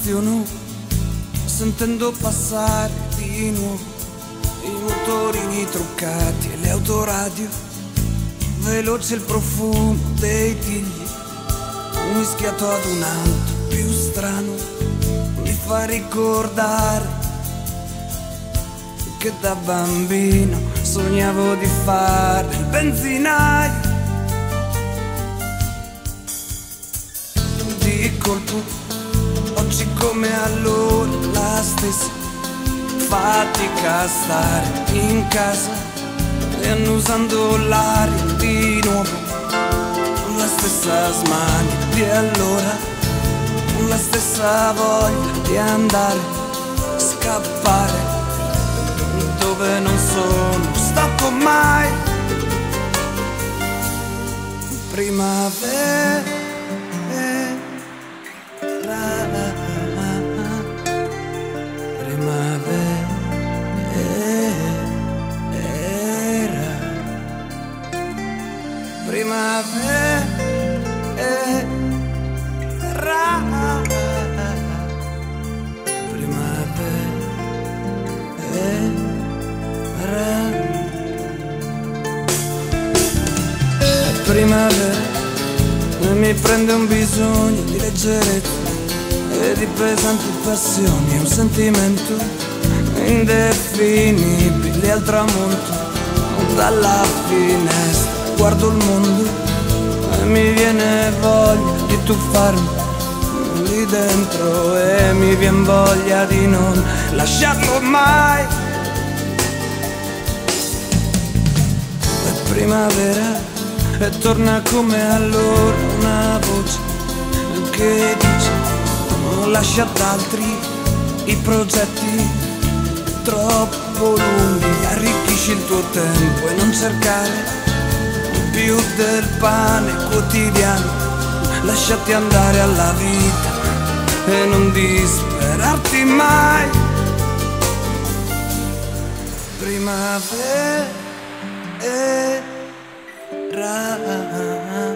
emoziono sentendo passare di nuovo i motorini truccati e le autoradio, veloce il profumo dei tigli mischiato ad un altro più strano, mi fa ricordare che da bambino sognavo di fare il benzinaio. Di colpo, oggi come allora, la stessa fatica a stare in casa e annusando l'aria di nuovo, la stessa smania di allora, la stessa voglia di andare, scappare dove non sono stato mai. Primavera, primavera, primavera, mi prende un bisogno di leggerezza e di pesanti passioni, un sentimento indefinibile al tramonto. Dalla finestra guardo il mondo e mi viene voglia di tuffarmi lì dentro e mi vien voglia di non lasciarlo mai. È primavera e torna come allora una voce che dice: non lascia ad altri i progetti troppo lunghi, arricchisci il tuo tempo e non cercare più del pane quotidiano, lasciati andare alla vita e non disperarti mai. Primavera.